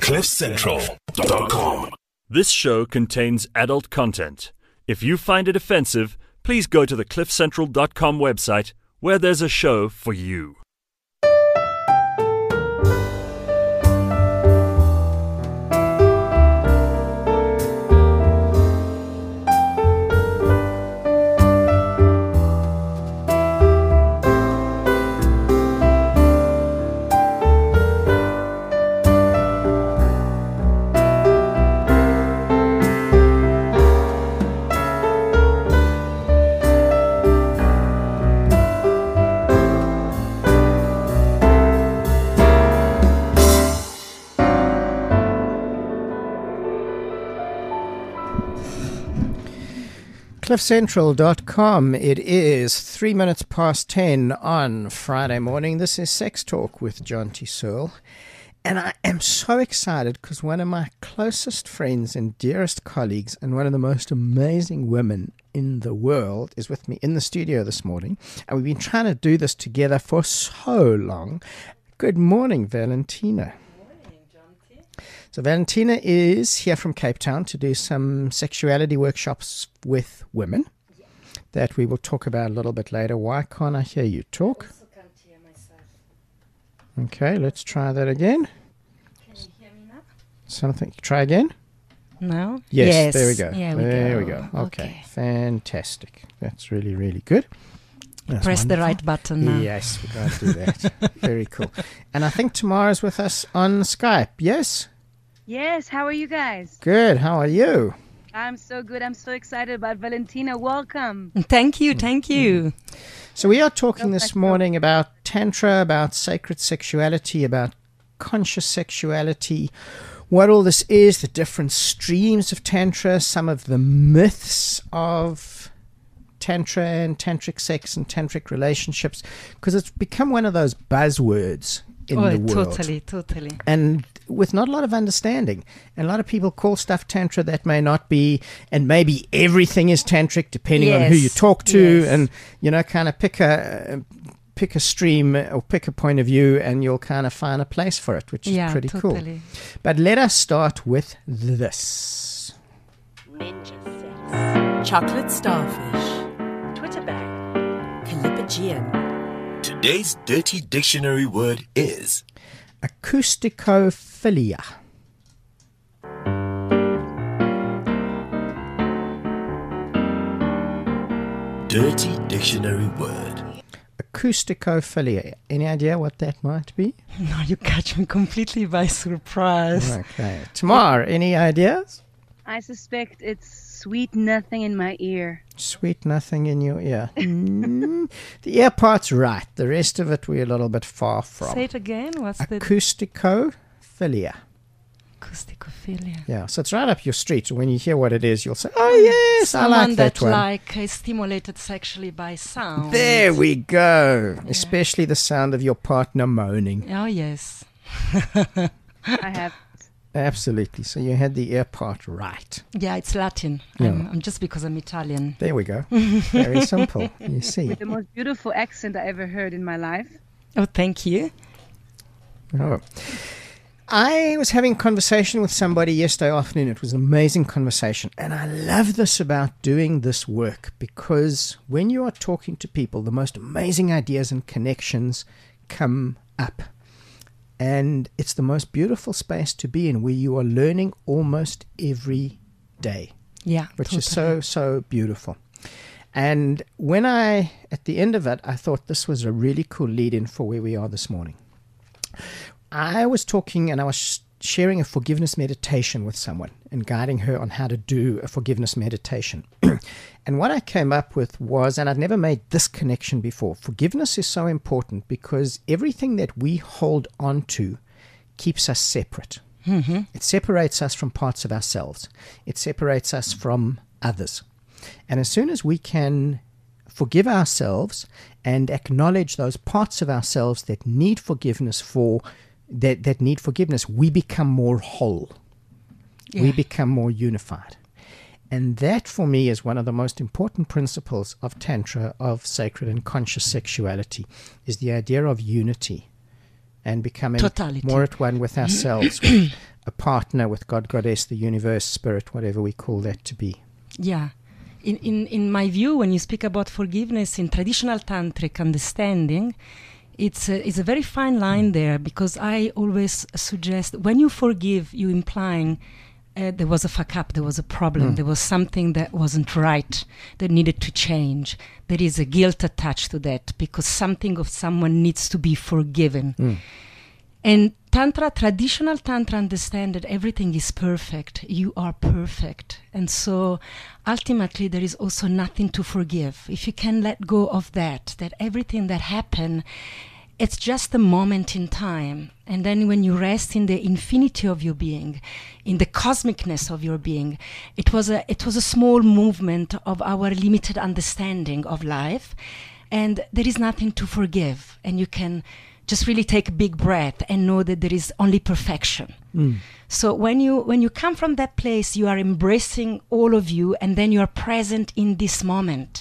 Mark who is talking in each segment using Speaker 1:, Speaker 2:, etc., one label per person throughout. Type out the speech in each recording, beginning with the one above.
Speaker 1: CliffCentral.com.
Speaker 2: This show contains adult content. If you find it offensive, please go to the CliffCentral.com website, where there's a show for you.
Speaker 3: CliffCentral.com. It is 3 minutes past 10 on Friday morning. This is Sex Talk with John T. Searle. And I am so excited because one of my closest friends and dearest colleagues and one of the most amazing women in the world is with me in the studio this morning. And we've been trying to do this together for so long. Good morning, Valentina. So Valentina is here from Cape Town to do some sexuality workshops with women that we will talk about a little bit later. Why can't I hear you talk?
Speaker 4: I also can't hear myself.
Speaker 3: Okay, let's try that again.
Speaker 4: Can you hear me now?
Speaker 3: Something. Try again.
Speaker 4: No?
Speaker 3: Yes, there we go.
Speaker 4: Yeah,
Speaker 3: there we go. Okay, fantastic. That's really, really good. That's
Speaker 4: Press
Speaker 3: wonderful.
Speaker 4: the right button now.
Speaker 3: Yes, we got to do that. Very cool. And I think Tamara's with us on Skype. Yes?
Speaker 5: Yes, how are you guys?
Speaker 3: Good. How are you?
Speaker 5: I'm so good. I'm so excited about Valentina. Welcome.
Speaker 4: Thank you, thank you.
Speaker 3: So we are talking this morning about Tantra, about sacred sexuality, about conscious sexuality, what all this is, the different streams of Tantra, some of the myths of Tantra and tantric sex and tantric relationships, because it's become one of those buzzwords in the world.
Speaker 4: Totally.
Speaker 3: And with not a lot of understanding. And a lot of people call stuff Tantra that may not be, and maybe everything is Tantric depending on who you talk to, and, you know, kind of pick a stream or pick a point of view and you'll kind of find a place for it, which is pretty cool. But let us start with this.
Speaker 6: Ninja sex, chocolate starfish, Twitter bag, Calipagean.
Speaker 1: Today's dirty dictionary word is
Speaker 3: acousticophilia.
Speaker 1: dirty dictionary word.
Speaker 3: Acousticophilia. Any idea what that might be?
Speaker 4: No, you catch me completely by surprise.
Speaker 3: Okay. Tamar, any ideas?
Speaker 5: I suspect it's sweet nothing in my ear.
Speaker 3: Sweet nothing in your ear. The ear part's right. The rest of it we're a little bit far from.
Speaker 4: Say it again. What's the
Speaker 3: acousticophilia?
Speaker 4: Acousticophilia.
Speaker 3: Yeah, so it's right up your street. When you hear what it is, you'll say, "Oh yes, I like that one."
Speaker 4: Like is stimulated sexually by sound.
Speaker 3: There we go. Yeah. Especially the sound of your partner moaning.
Speaker 4: Oh yes.
Speaker 5: I have.
Speaker 3: Absolutely. So you had the ear part right.
Speaker 4: Yeah, it's Latin.
Speaker 3: Yeah.
Speaker 4: I'm just because I'm Italian.
Speaker 3: There we go. Very simple. You see.
Speaker 5: With the most beautiful accent I ever heard in my life.
Speaker 4: Oh, thank you.
Speaker 3: Oh. I was having a conversation with somebody yesterday afternoon. It was an amazing conversation. And I love this about doing this work because when you are talking to people, the most amazing ideas and connections come up. And it's the most beautiful space to be in where you are learning almost every day.
Speaker 4: Yeah,
Speaker 3: which is so beautiful. And when at the end of it, I thought this was a really cool lead-in for where we are this morning. I was talking and I was sharing a forgiveness meditation with someone and guiding her on how to do a forgiveness meditation. And what I came up with was, and I'd never made this connection before, forgiveness is so important because everything that we hold on to keeps us separate.
Speaker 4: Mm-hmm.
Speaker 3: It separates us from parts of ourselves. It separates us from others. And as soon as we can forgive ourselves and acknowledge those parts of ourselves that need forgiveness that need forgiveness, we become more whole. Yeah. We become more unified. And that, for me, is one of the most important principles of Tantra, of sacred and conscious sexuality, is the idea of unity and becoming more at one with ourselves, with a partner with God, Goddess, the universe, spirit, whatever we call that to be.
Speaker 4: Yeah. In my view, when you speak about forgiveness in traditional tantric understanding, it's a very fine line there, because I always suggest when you forgive, you implying there was a fuck up, there was a problem, there was something that wasn't right, that needed to change. There is a guilt attached to that because something of someone needs to be forgiven. And Tantra, traditional Tantra, understand that everything is perfect. You are perfect. And so ultimately there is also nothing to forgive. If you can let go of that everything that happened, it's just a moment in time. And then when you rest in the infinity of your being, in the cosmicness of your being, it was a small movement of our limited understanding of life. And there is nothing to forgive. And you can just really take a big breath and know that there is only perfection. So when you come from that place, you are embracing all of you, and then you are present in this moment.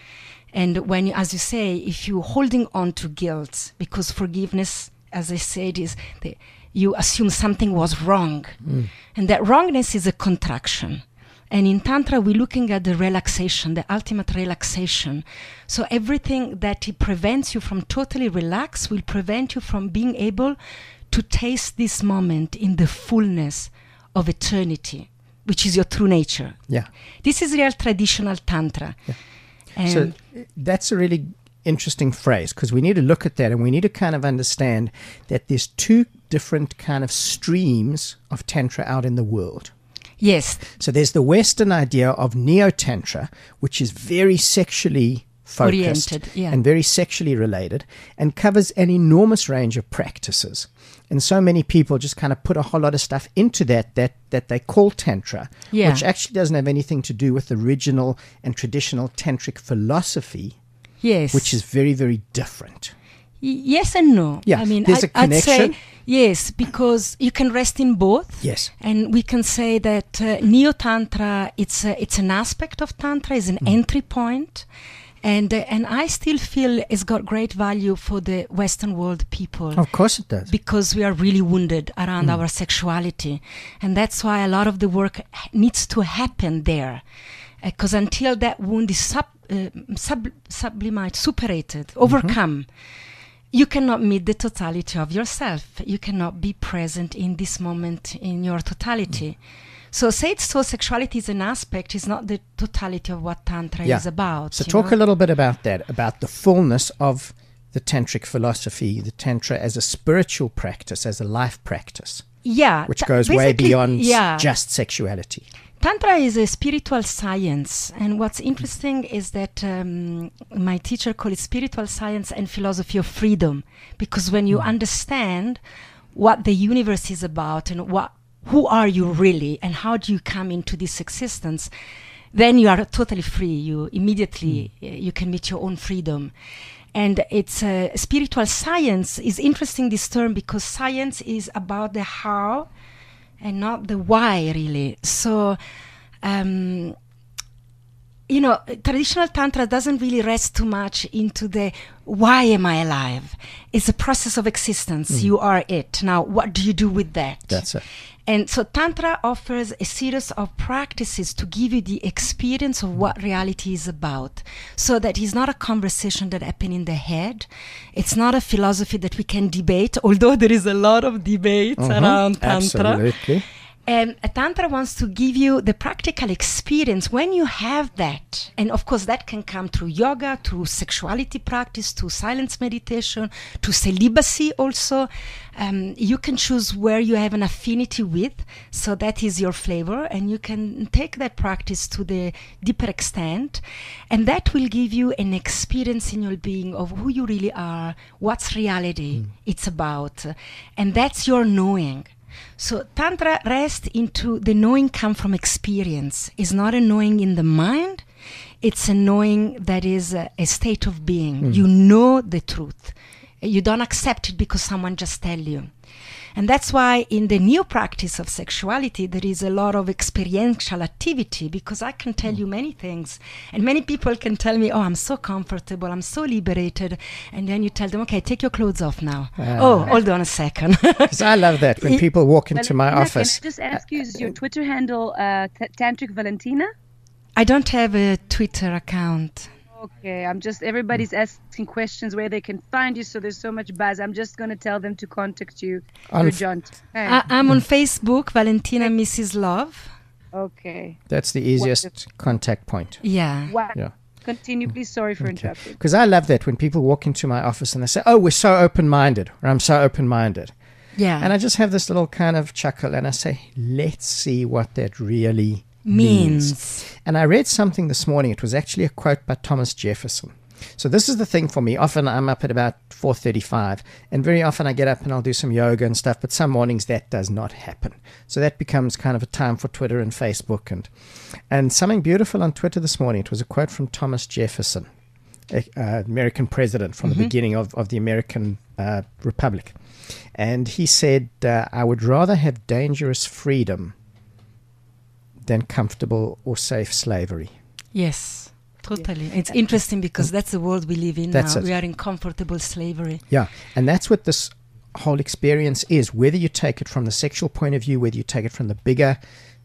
Speaker 4: And when, as you say, if you're holding on to guilt, because forgiveness, as I said, is you assume something was wrong. And that wrongness is a contraction. And in Tantra, we're looking at the relaxation, the ultimate relaxation. So everything that it prevents you from totally relax will prevent you from being able to taste this moment in the fullness of eternity, which is your true nature.
Speaker 3: Yeah.
Speaker 4: This is real traditional Tantra.
Speaker 3: Yeah.
Speaker 4: And
Speaker 3: So that's a really interesting phrase, because we need to look at that and we need to kind of understand that there's two different kind of streams of Tantra out in the world.
Speaker 4: yes,
Speaker 3: So there's the Western idea of Neo-Tantra, which is very sexually focused
Speaker 4: Oriented, yeah.
Speaker 3: and very sexually related, and covers an enormous range of practices. And so many people just kind of put a whole lot of stuff into that they call Tantra,
Speaker 4: Yeah.
Speaker 3: which actually doesn't have anything to do with the original and traditional Tantric philosophy,
Speaker 4: yes.
Speaker 3: which is very, very different.
Speaker 4: Yes and no.
Speaker 3: Yeah,
Speaker 4: I mean,
Speaker 3: there's a
Speaker 4: I'd say
Speaker 3: connection.
Speaker 4: yes, because you can rest in both.
Speaker 3: Yes.
Speaker 4: And we can say that Neo-Tantra, it's an aspect of Tantra, is an entry point. And I still feel it's got great value for the Western world people.
Speaker 3: Of course it does.
Speaker 4: Because we are really wounded around our sexuality. And that's why a lot of the work needs to happen there. Because until that wound is sublimated, superated, overcome, you cannot meet the totality of yourself. You cannot be present in this moment in your totality. So sexuality is an aspect, is not the totality of what Tantra is about.
Speaker 3: So
Speaker 4: you
Speaker 3: talk
Speaker 4: know?
Speaker 3: a little bit about that, about the fullness of the Tantric philosophy, the Tantra as a spiritual practice, as a life practice,
Speaker 4: Yeah.
Speaker 3: which goes way
Speaker 4: basically,
Speaker 3: beyond
Speaker 4: yeah.
Speaker 3: just sexuality.
Speaker 4: Tantra is a spiritual science, and what's interesting is that my teacher called it spiritual science and philosophy of freedom, because when you understand what the universe is about and who are you really and how do you come into this existence, then you are totally free. You immediately you can meet your own freedom. And it's spiritual science is interesting, this term, because science is about the how and not the why, really. So, traditional Tantra doesn't really rest too much into the why am I alive? It's a process of existence. You are it. Now, what do you do with that?
Speaker 3: That's it.
Speaker 4: And so Tantra offers a series of practices to give you the experience of what reality is about. So that it's not a conversation that happens in the head. It's not a philosophy that we can debate, although there is a lot of debates around Tantra.
Speaker 3: Absolutely.
Speaker 4: And Tantra wants to give you the practical experience when you have that. And of course, that can come through yoga, through sexuality practice, to silence meditation, to celibacy also. You can choose where you have an affinity with. So that is your flavor. And you can take that practice to the deeper extent. And that will give you an experience in your being of who you really are, what's reality it's about. And that's your knowing. So Tantra rests into the knowing come from experience. It's not a knowing in the mind. It's a knowing that is a state of being. You know the truth. You don't accept it because someone just tell you. And that's why in the new practice of sexuality, there is a lot of experiential activity, because I can tell you many things. And many people can tell me, oh, I'm so comfortable, I'm so liberated. And then you tell them, okay, take your clothes off now. Oh, hold on a second.
Speaker 3: Because I love that when people walk into my office.
Speaker 5: Can I just ask you, is your Twitter handle Tantric Valentina?
Speaker 4: I don't have a Twitter account.
Speaker 5: Okay, everybody's asking questions where they can find you, so there's so much buzz. I'm just going to tell them to contact you through John.
Speaker 4: I'm on Facebook, Valentina Mrs. Love.
Speaker 5: Okay.
Speaker 3: That's the easiest contact point.
Speaker 4: Yeah.
Speaker 5: Wow.
Speaker 3: Yeah.
Speaker 5: Continue, please. Sorry for interrupting.
Speaker 3: Because I love that when people walk into my office and they say, oh, we're so open-minded, or I'm so open-minded.
Speaker 4: Yeah.
Speaker 3: And I just have this little kind of chuckle and I say, let's see what that really means. And I read something this morning. It was actually a quote by Thomas Jefferson. So this is the thing for me. Often I'm up at about 4:35, and very often I get up and I'll do some yoga and stuff, but some mornings that does not happen. So that becomes kind of a time for Twitter and Facebook. And something beautiful on Twitter this morning, it was a quote from Thomas Jefferson, American president from the beginning of the American Republic. And he said, I would rather have dangerous freedom than comfortable or safe slavery.
Speaker 4: Yes, totally. It's interesting because that's the world we live in now. We are in comfortable slavery.
Speaker 3: Yeah, and that's what this whole experience is. Whether you take it from the sexual point of view, whether you take it from the bigger,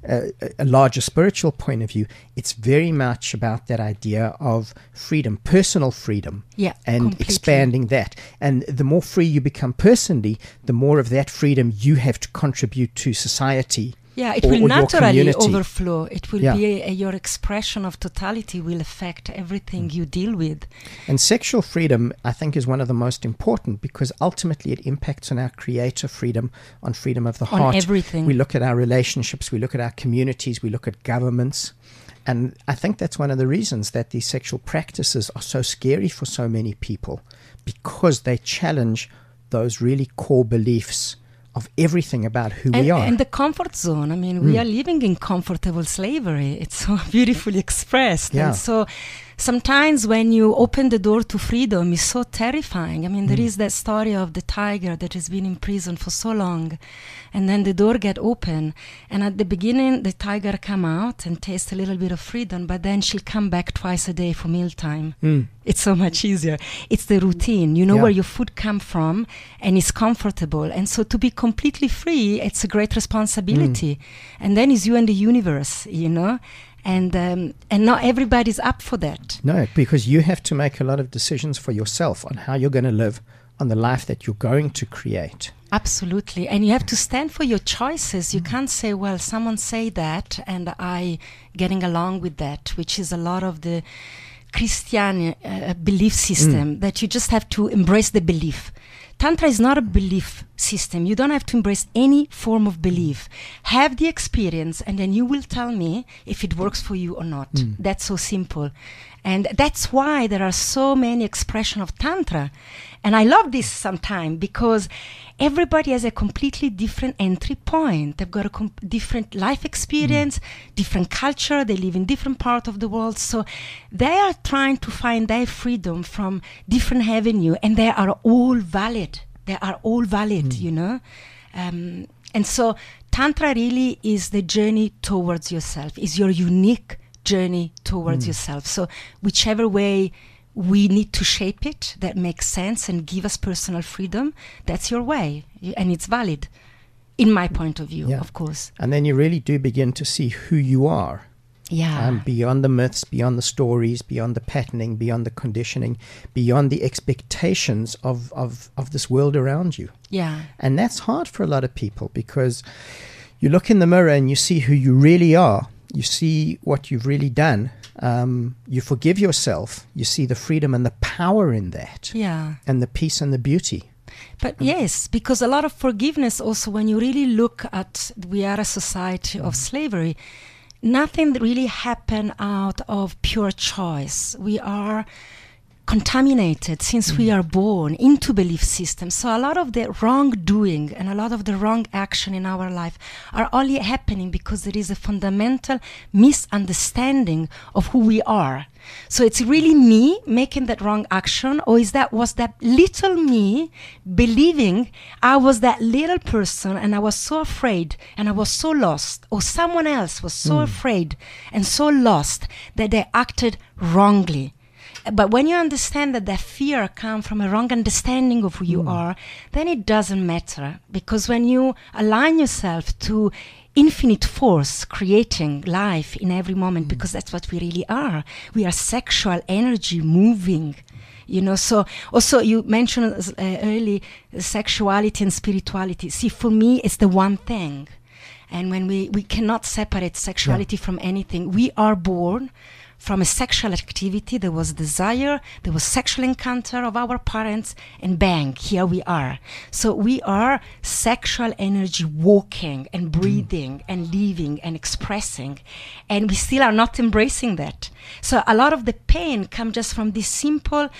Speaker 3: a larger spiritual point of view, it's very much about that idea of freedom, personal freedom, and completely. Expanding that. And the more free you become personally, the more of that freedom you have to contribute to society.
Speaker 4: Yeah, it will naturally overflow. It will be your expression of totality will affect everything you deal with.
Speaker 3: And sexual freedom, I think, is one of the most important because ultimately it impacts on our creative freedom, on freedom of the heart.
Speaker 4: On everything.
Speaker 3: We look at our relationships, we look at our communities, we look at governments. And I think that's one of the reasons that these sexual practices are so scary for so many people, because they challenge those really core beliefs of everything about who we are.
Speaker 4: And the comfort zone. I mean, we are living in comfortable slavery. It's so beautifully expressed.
Speaker 3: Yeah.
Speaker 4: And so sometimes when you open the door to freedom, it's so terrifying. I mean, there is that story of the tiger that has been in prison for so long. And then the door get open. And at the beginning, the tiger come out and taste a little bit of freedom. But then she'll come back twice a day for mealtime. It's so much easier. It's the routine. You know where your food come from, and it's comfortable. And so to be completely free, it's a great responsibility. And then it's you and the universe, you know. And not everybody's up for that.
Speaker 3: No, because you have to make a lot of decisions for yourself on how you're going to live, on the life that you're going to create.
Speaker 4: Absolutely. And you have to stand for your choices. You can't say, well, someone say that and I getting along with that, which is a lot of the Christian belief system, that you just have to embrace the belief. Tantra is not a belief system. You don't have to embrace any form of belief. Have the experience, and then you will tell me if it works for you or not. That's so simple. And that's why there are so many expressions of Tantra. And I love this sometimes because everybody has a completely different entry point. They've got a different life experience, different culture. They live in different parts of the world. So they are trying to find their freedom from different avenue, and they are all valid. They are all valid, you know. And so Tantra really is the journey towards yourself, is your unique journey towards yourself. So whichever way we need to shape it that makes sense and give us personal freedom, that's your way, and it's valid in my point of view, of course.
Speaker 3: And then you really do begin to see who you are. Beyond the myths, beyond the stories, beyond the patterning, beyond the conditioning, beyond the expectations of this world around you. And that's hard for a lot of people because you look in the mirror and you see who you really are. You see what you've really done. You forgive yourself. You see the freedom and the power in that. And the peace and the beauty.
Speaker 4: But yes, because a lot of forgiveness also, when you really look at, we are a society of slavery, nothing really happened out of pure choice. We are contaminated since we are born into belief systems. So a lot of the wrongdoing and a lot of the wrong action in our life are only happening because there is a fundamental misunderstanding of who we are. So it's really me making that wrong action, or was that little me believing I was that little person and I was so afraid and I was so lost, or someone else was so afraid and so lost that they acted wrongly. But when you understand that fear comes from a wrong understanding of who you are, then it doesn't matter. Because when you align yourself to infinite force creating life in every moment, because that's what we really are. We are sexual energy moving. So also you mentioned early sexuality and spirituality. See, for me, it's the one thing. And when we cannot separate sexuality from anything. We are born from a sexual activity. There was desire, there was sexual encounter of our parents, and bang, here we are. So we are sexual energy walking and breathing and living and expressing, and we still are not embracing that. So a lot of the pain comes just from this simple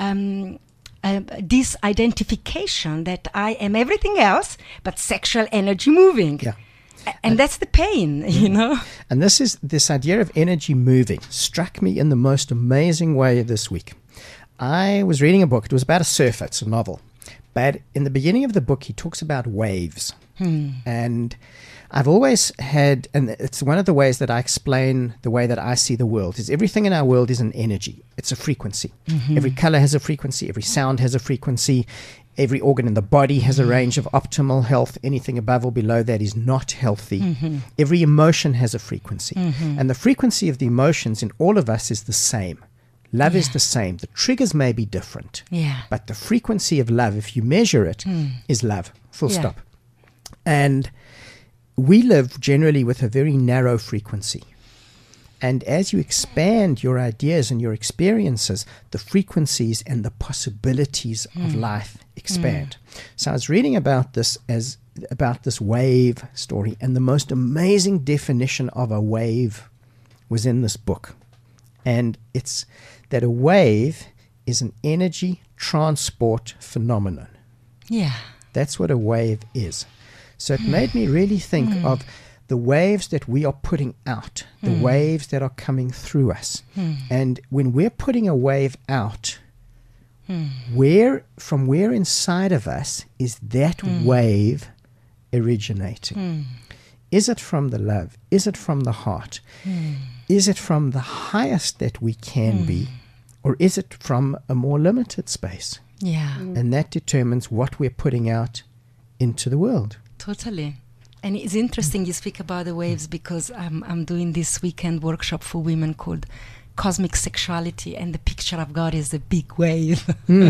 Speaker 4: disidentification that I am everything else but sexual energy moving.
Speaker 3: Yeah.
Speaker 4: And that's the pain,
Speaker 3: And this idea of energy moving struck me in the most amazing way this week. I was reading a book. It was about a surfer. It's a novel. But in the beginning of the book, he talks about waves. And I've always had, and it's one of the ways that I explain the way that I see the world, is everything in our world is an energy. It's a frequency. Every color has a frequency. Every sound has a frequency. Every organ in the body has a range of optimal health. Anything above or below that is not healthy. Every emotion has a frequency. And the frequency of the emotions in all of us is the same. Love is the same. The triggers may be different. But the frequency of love, if you measure it, is love. Full stop. And we live generally with a very narrow frequency. And as you expand your ideas and your experiences, the frequencies and the possibilities of life expand. So I was reading about this wave story, and the most amazing definition of a wave was in this book. And it's that a wave is an energy transport phenomenon.
Speaker 4: Yeah.
Speaker 3: That's what a wave is. So it made me really think of the waves that we are putting out, the waves that are coming through us. And when we're putting a wave out, from where inside of us is that wave originating? Is it from the love? Is it from the heart? Is it from the highest that we can be? Or is it from a more limited space?
Speaker 4: Yeah.
Speaker 3: And that determines what we're putting out into the world.
Speaker 4: Totally. And it's interesting you speak about the waves, because I'm doing this weekend workshop for women called Cosmic Sexuality, and the picture of God is a big wave.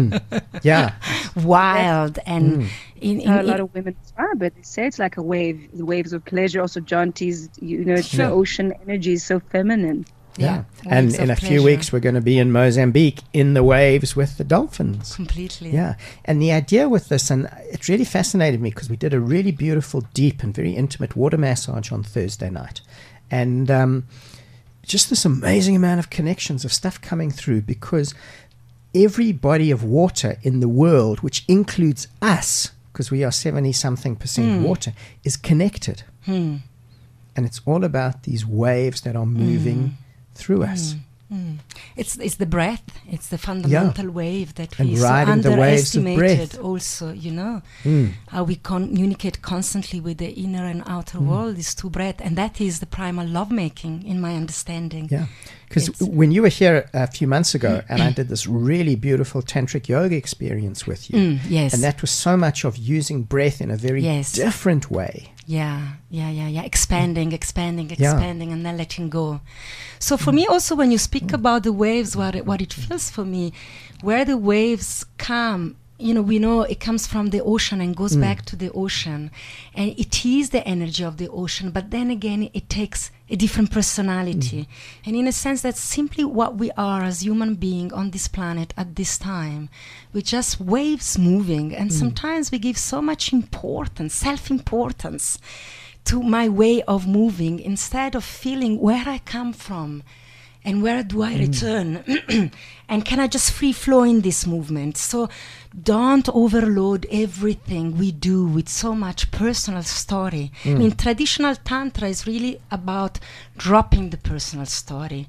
Speaker 3: Yeah.
Speaker 4: Wild. And
Speaker 5: a lot of women describe it. They say it's like a wave, the waves of pleasure. Also, Jonty's, the ocean energy is so feminine.
Speaker 3: Yeah. And in a few weeks, we're going to be in Mozambique in the waves with the dolphins.
Speaker 4: Completely.
Speaker 3: Yeah. And the idea with this, and it really fascinated me because we did a really beautiful, deep and very intimate water massage on Thursday night. And just this amazing amount of connections of stuff coming through, because every body of water in the world, which includes us, because we are 70-something% water, is connected. And it's all about these waves that are moving through us.
Speaker 4: It's the breath. It's the fundamental wave that we so
Speaker 3: underestimated
Speaker 4: also, how we communicate constantly with the inner and outer world is through breath. And that is the primal lovemaking, in my understanding.
Speaker 3: Yeah, because when you were here a few months ago, and I did this really beautiful tantric yoga experience with you,
Speaker 4: yes.
Speaker 3: And that was so much of using breath in a very different way.
Speaker 4: Yeah. Expanding, and then letting go. So for me also, when you speak about the waves, what it feels for me, where the waves come, we know it comes from the ocean and goes back to the ocean. And it is the energy of the ocean, but then again, it takes a different personality. And in a sense, that's simply what we are as human beings on this planet at this time. We're just waves moving. And sometimes we give so much importance, self-importance, to my way of moving, instead of feeling where I come from And where do I return? And can I just free flow in this movement? So don't overload everything we do with so much personal story. I mean, traditional Tantra is really about dropping the personal story.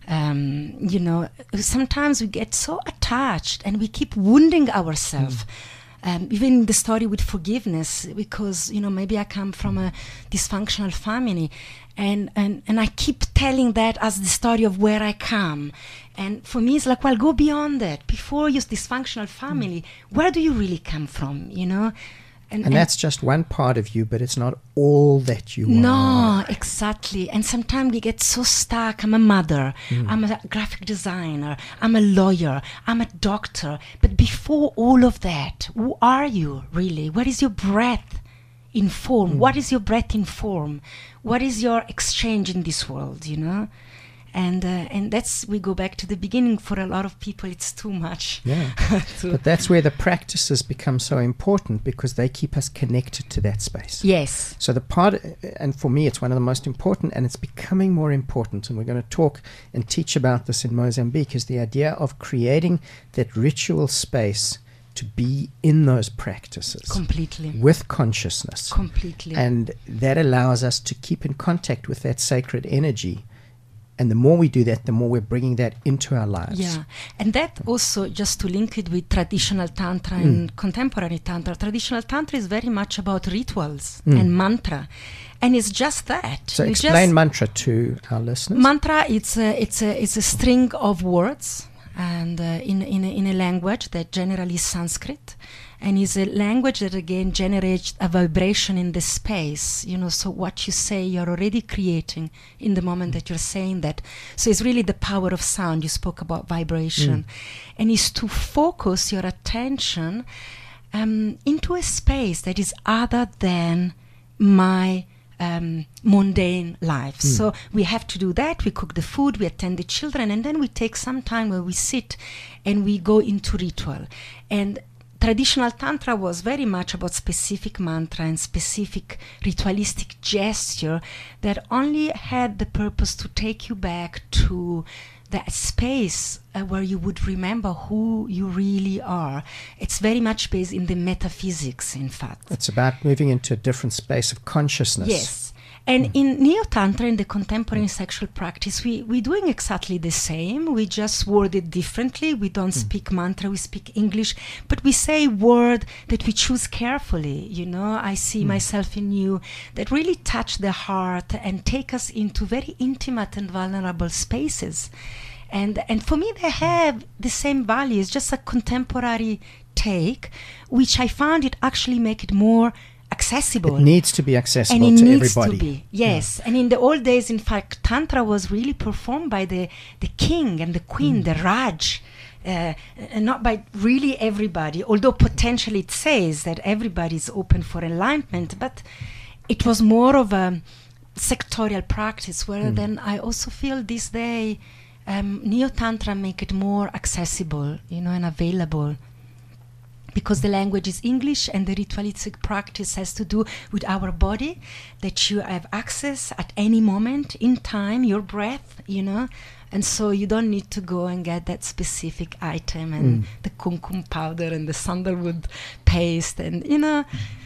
Speaker 4: You know, sometimes we get so attached and we keep wounding ourselves. Even the story with forgiveness, because, you know, maybe I come from a dysfunctional family, and I keep telling that as the story of where I come. And for me, it's like, well, go beyond that. Before your dysfunctional family, where do you really come from, you know?
Speaker 3: And that's just one part of you, but it's not all that you are.
Speaker 4: No, exactly. And sometimes we get so stuck. I'm a mother. I'm a graphic designer. I'm a lawyer. I'm a doctor. But before all of that, who are you really? What is your breath in form? What is your breath in form? What is your exchange in this world, you know? And that's, we go back to the beginning. For a lot of people, it's too much.
Speaker 3: Yeah. But that's where the practices become so important, because they keep us connected to that space.
Speaker 4: Yes.
Speaker 3: So the part, and for me, it's one of the most important, and it's becoming more important. And we're going to talk and teach about this in Mozambique, is the idea of creating that ritual space to be in those practices.
Speaker 4: Completely.
Speaker 3: With consciousness.
Speaker 4: Completely.
Speaker 3: And that allows us to keep in contact with that sacred energy. And the more we do that, the more we're bringing that into our lives.
Speaker 4: Yeah, and that also, just to link it with traditional Tantra and contemporary Tantra, traditional Tantra is very much about rituals and mantra. And it's just that.
Speaker 3: So explain mantra to our listeners.
Speaker 4: Mantra, it's a string of words, and in a language that generally is Sanskrit. And is a language that, again, generates a vibration in the space. You know, so what you say, you're already creating in the moment that you're saying that. So it's really the power of sound. You spoke about vibration. And is to focus your attention into a space that is other than my mundane life. So we have to do that. We cook the food, we attend the children, and then we take some time where we sit and we go into ritual. And traditional Tantra was very much about specific mantra and specific ritualistic gesture that only had the purpose to take you back to that space where you would remember who you really are. It's very much based in the metaphysics, in fact.
Speaker 3: It's about moving into a different space of consciousness.
Speaker 4: Yes. And in Neo-Tantra, in the contemporary sexual practice, we're doing exactly the same. We just word it differently. We don't speak mantra, we speak English. But we say word that we choose carefully. You know, I see myself in you, that really touch the heart and take us into very intimate and vulnerable spaces. And for me, they have the same values, just a contemporary take, which I found it actually make it more accessible.
Speaker 3: It needs to be accessible
Speaker 4: and it
Speaker 3: to
Speaker 4: needs
Speaker 3: everybody.
Speaker 4: To be, yes. Yeah. And in the old days, in fact, Tantra was really performed by the king and the queen, the Raj, and not by really everybody, although potentially it says that everybody is open for enlightenment, but it was more of a sectorial practice, where then I also feel this day Neo-Tantra make it more accessible, you know, and available. Because the language is English and the ritualistic practice has to do with our body, that you have access at any moment in time, your breath, you know. And so you don't need to go and get that specific item and the kumkum powder and the sandalwood paste. And, you know,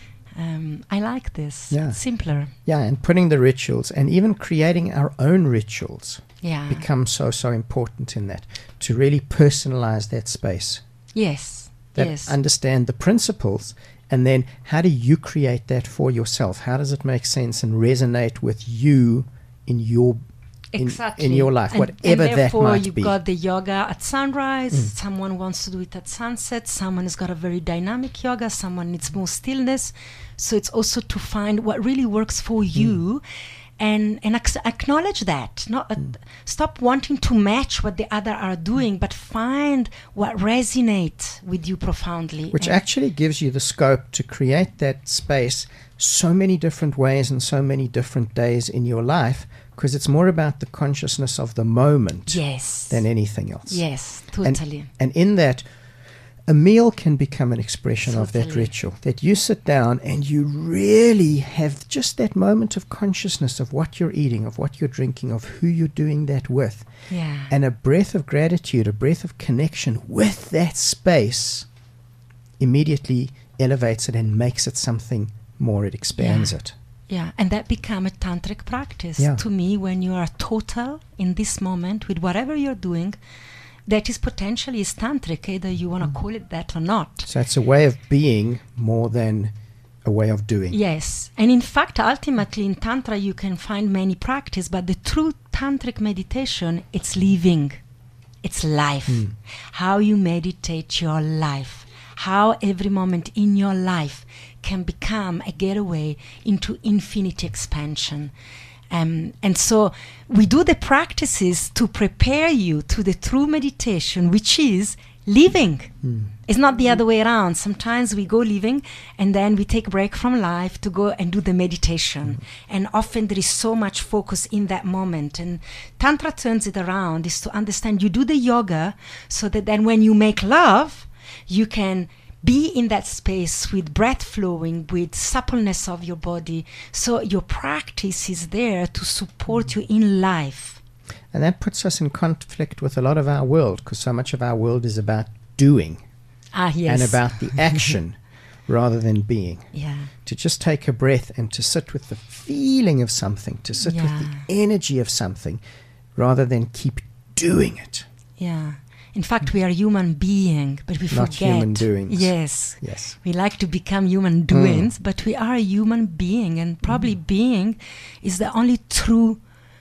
Speaker 4: I like this. Yeah. It's simpler.
Speaker 3: Yeah, and putting the rituals and even creating our own rituals becomes so important in that, to really personalize that space.
Speaker 4: Yes.
Speaker 3: That understand the principles, and then how do you create that for yourself? How does it make sense and resonate with you in your in your life, whatever
Speaker 4: and
Speaker 3: that
Speaker 4: therefore
Speaker 3: might
Speaker 4: you've
Speaker 3: be?
Speaker 4: Got the yoga at sunrise. Someone wants to do it at sunset. Someone has got a very dynamic yoga. Someone needs more stillness. So it's also to find what really works for you. And acknowledge that. Stop wanting to match what the other are doing, but find what resonates with you profoundly.
Speaker 3: Which actually gives you the scope to create that space so many different ways and so many different days in your life, because it's more about the consciousness of the moment than anything else.
Speaker 4: Yes, totally.
Speaker 3: And in that, a meal can become an expression of that ritual, that you sit down and you really have just that moment of consciousness of what you're eating, of what you're drinking, of who you're doing that with.
Speaker 4: Yeah.
Speaker 3: And a breath of gratitude, a breath of connection with that space immediately elevates it and makes it something more. It expands it.
Speaker 4: Yeah, and that become a tantric practice.
Speaker 3: Yeah.
Speaker 4: To me, when you are total in this moment with whatever you're doing, that is potentially is tantric, either you want to call it that or not.
Speaker 3: So it's a way of being more than a way of doing.
Speaker 4: Yes, and in fact, ultimately in Tantra you can find many practices, but the true tantric meditation, it's living, it's life. How you meditate your life, how every moment in your life can become a getaway into infinite expansion. And so we do the practices to prepare you to the true meditation, which is living. It's not the other way around. Sometimes we go living and then we take a break from life to go and do the meditation. And often there is so much focus in that moment. And Tantra turns it around, is to understand you do the yoga so that then when you make love, you can be in that space with breath flowing, with suppleness of your body. So your practice is there to support you in life.
Speaker 3: And that puts us in conflict with a lot of our world, because so much of our world is about doing
Speaker 4: Yes.
Speaker 3: and about the action rather than being.
Speaker 4: Yeah.
Speaker 3: To just take a breath and to sit with the feeling of something, to sit with the energy of something rather than keep doing it.
Speaker 4: Yeah. In fact, we are human being, but we
Speaker 3: Not
Speaker 4: forget.
Speaker 3: human doings.
Speaker 4: Yes.
Speaker 3: Yes.
Speaker 4: We like to become human doings, but we are a human being, and probably being is the only true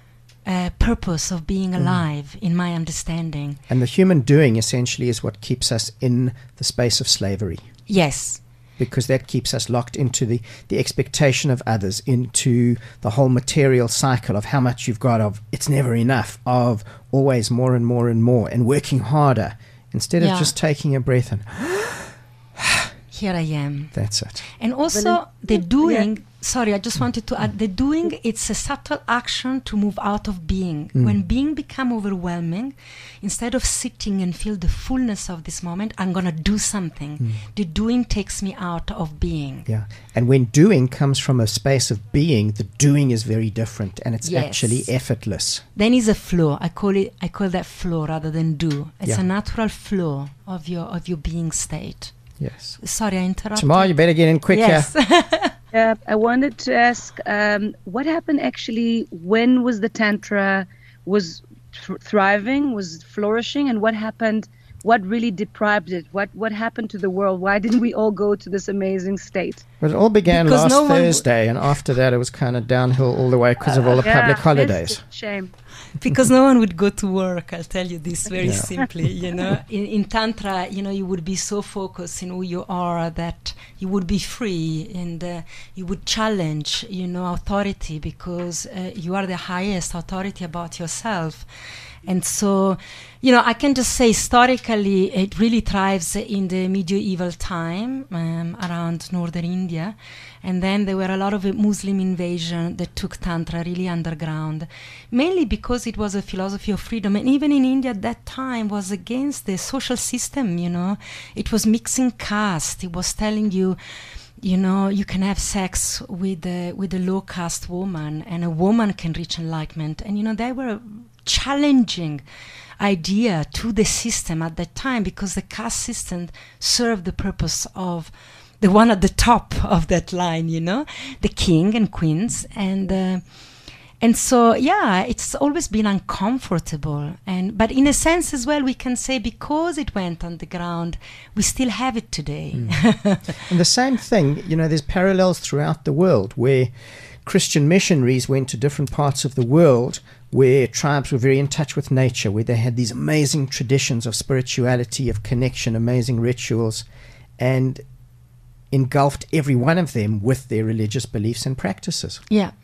Speaker 4: purpose of being alive, in my understanding.
Speaker 3: And the human doing essentially is what keeps us in the space of slavery.
Speaker 4: Yes.
Speaker 3: Because that keeps us locked into the expectation of others, into the whole material cycle of how much you've got, of it's never enough, of always more and more and more, and working harder instead of just taking a breath and
Speaker 4: here I am.
Speaker 3: That's it.
Speaker 4: And also the doing, sorry, I just wanted to add, the doing, it's a subtle action to move out of being. When being become overwhelming, instead of sitting and feel the fullness of this moment, I'm going to do something. The doing takes me out of being.
Speaker 3: Yeah. And when doing comes from a space of being, the doing is very different, and it's actually effortless.
Speaker 4: Then is a flow. I call that flow rather than do. It's a natural flow of your being state.
Speaker 3: Yes.
Speaker 4: Sorry, I interrupted.
Speaker 3: Tamar, you better get in quick
Speaker 4: Yes.
Speaker 5: I wanted to ask, what happened actually? When was the Tantra was thriving, was flourishing, and what happened? What really deprived it? What happened to the world? Why didn't we all go to this amazing state?
Speaker 3: Well, it all began
Speaker 4: Because
Speaker 3: last Thursday, and after that it was kind of downhill all the way because of all the public holidays.
Speaker 5: Shame.
Speaker 4: Because no one would go to work, I'll tell you this very simply, in Tantra, you would be so focused in who you are that you would be free, and you would challenge, authority, because you are the highest authority about yourself. And so, I can just say historically it really thrives in the medieval time around northern India. And then there were a lot of Muslim invasion that took Tantra really underground, mainly because it was a philosophy of freedom. And even in India at that time was against the social system, It was mixing caste. It was telling you, you can have sex with a low caste woman, and a woman can reach enlightenment. And, they were challenging idea to the system at that time, because the caste system served the purpose of the one at the top of that line, the king and queens, and so it's always been uncomfortable, but in a sense as well we can say because it went on the ground, we still have it today.
Speaker 3: And the same thing, there's parallels throughout the world where Christian missionaries went to different parts of the world where tribes were very in touch with nature, where they had these amazing traditions of spirituality, of connection, amazing rituals, and engulfed every one of them with their religious beliefs and practices.
Speaker 4: Yeah.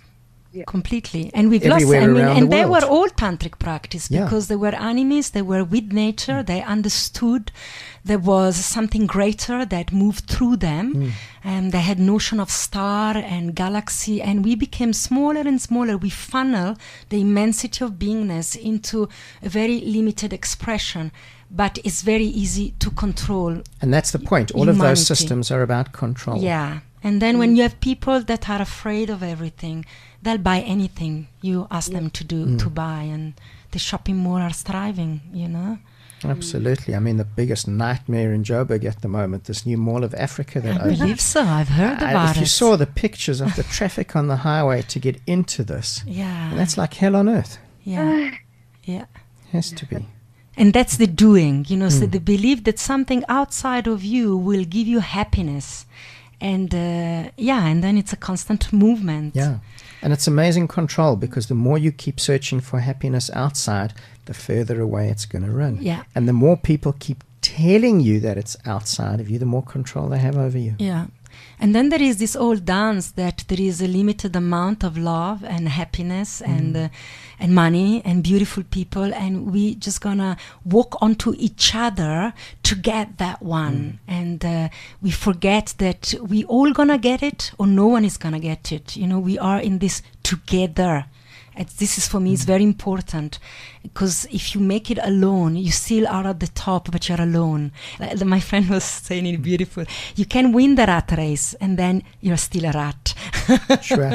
Speaker 4: completely. And we've
Speaker 3: Everywhere
Speaker 4: lost,
Speaker 3: around
Speaker 4: and
Speaker 3: the
Speaker 4: they
Speaker 3: world.
Speaker 4: were all tantric practice
Speaker 3: Yeah.
Speaker 4: because they were animist, they were with nature, they understood there was something greater that moved through them, and they had notion of star and galaxy, and we became smaller and smaller. We funnel the immensity of beingness into a very limited expression, but it's very easy to control.
Speaker 3: And that's the point. All of
Speaker 4: Humanity.
Speaker 3: those systems are about control.
Speaker 4: Yeah. And then when you have people that are afraid of everything, they'll buy anything you ask them to buy, and the shopping mall are thriving, you know.
Speaker 3: Absolutely. I mean, the biggest nightmare in Joburg at the moment, this new Mall of Africa that
Speaker 4: I
Speaker 3: opened.
Speaker 4: believe so. I've heard about
Speaker 3: If
Speaker 4: it.
Speaker 3: you saw the pictures of the traffic on the highway to get into this,
Speaker 4: Yeah.
Speaker 3: and that's like hell on earth.
Speaker 4: Yeah. Yeah.
Speaker 3: Has to be.
Speaker 4: And that's the doing, you know, so the belief that something outside of you will give you happiness. And and then it's a constant movement.
Speaker 3: Yeah. And it's amazing control, because the more you keep searching for happiness outside, the further away it's going to run.
Speaker 4: Yeah.
Speaker 3: And the more people keep telling you that it's outside of you, the more control they have over you.
Speaker 4: Yeah. And then there is this old dance that there is a limited amount of love and happiness and money and beautiful people, and we just gonna walk onto each other to get that one. And we forget that we all gonna get it, or no one is gonna get it. You know, we are in this together. This is, for me, is very important, because if you make it alone, you still are at the top, but you're alone. Like my friend was saying it beautiful. You can win the rat race, and then you're still a rat.
Speaker 3: Sure.